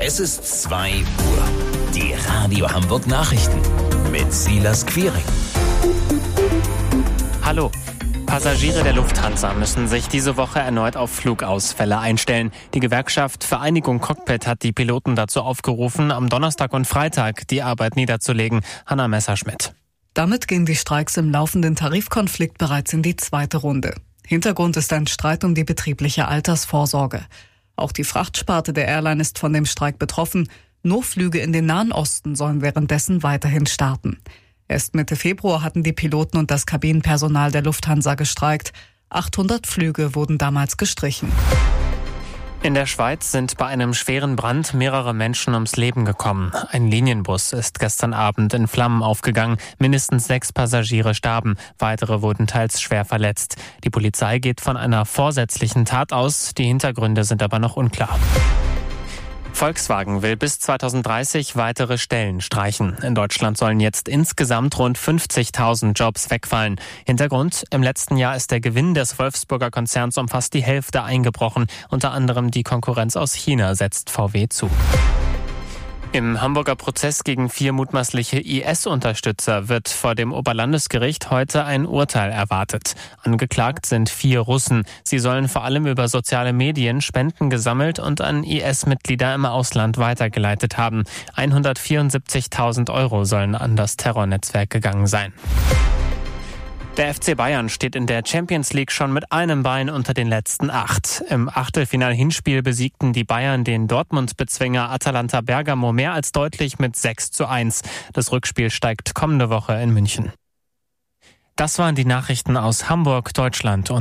Es ist 2 Uhr. Die Radio Hamburg Nachrichten mit Silas Quiring. Hallo. Passagiere der Lufthansa müssen sich diese Woche erneut auf Flugausfälle einstellen. Die Gewerkschaft Vereinigung Cockpit hat die Piloten dazu aufgerufen, am Donnerstag und Freitag die Arbeit niederzulegen. Hanna Messerschmidt. Damit gehen die Streiks im laufenden Tarifkonflikt bereits in die zweite Runde. Hintergrund ist ein Streit um die betriebliche Altersvorsorge. Auch die Frachtsparte der Airline ist von dem Streik betroffen. Nur Flüge in den Nahen Osten sollen währenddessen weiterhin starten. Erst Mitte Februar hatten die Piloten und das Kabinenpersonal der Lufthansa gestreikt. 800 Flüge wurden damals gestrichen. In der Schweiz sind bei einem schweren Brand mehrere Menschen ums Leben gekommen. Ein Linienbus ist gestern Abend in Flammen aufgegangen. Mindestens 6 Passagiere starben. Weitere wurden teils schwer verletzt. Die Polizei geht von einer vorsätzlichen Tat aus. Die Hintergründe sind aber noch unklar. Volkswagen will bis 2030 weitere Stellen streichen. In Deutschland sollen jetzt insgesamt rund 50.000 Jobs wegfallen. Hintergrund: Im letzten Jahr ist der Gewinn des Wolfsburger Konzerns um fast die Hälfte eingebrochen. Unter anderem die Konkurrenz aus China setzt VW zu. Im Hamburger Prozess gegen 4 mutmaßliche IS-Unterstützer wird vor dem Oberlandesgericht heute ein Urteil erwartet. Angeklagt sind 4 Russen. Sie sollen vor allem über soziale Medien Spenden gesammelt und an IS-Mitglieder im Ausland weitergeleitet haben. 174.000 Euro sollen an das Terrornetzwerk gegangen sein. Der FC Bayern steht in der Champions League schon mit einem Bein unter den letzten 8. Im Achtelfinal-Hinspiel besiegten die Bayern den Dortmund-Bezwinger Atalanta Bergamo mehr als deutlich mit 6:1. Das Rückspiel steigt kommende Woche in München. Das waren die Nachrichten aus Hamburg, Deutschland und